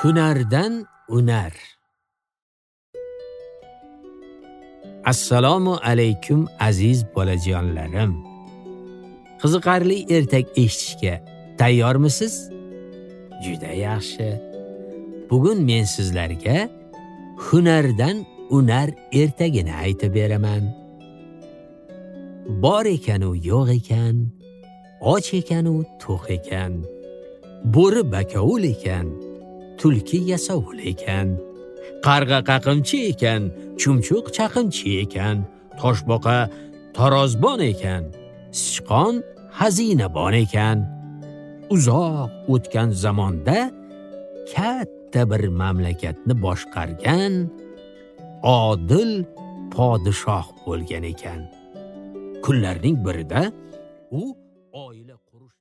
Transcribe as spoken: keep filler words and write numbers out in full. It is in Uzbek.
Hunardan unar. Assalomu alaykum aziz bolajonlarim. Qiziqarli ertak eshitishga tayyormisiz? Juda yaxshi. Bugun men sizlarga hunardan unar ertagini aytib beraman. Bor ekan u yo'q ekan, och ekan u to'q ekan, bo'ri bakovul ekan, tulki yasovul ekan, qarg'a qaqimchi ekan, chumchuq chaqimchi ekan, toshboqa tarozbon ekan, sichqon xazinabon ekan. Uzoq o'tgan zamonda katta bir mamlakatni boshqargan odil podshoh bo'lgan ekan. Kunlarning birida u oila qurish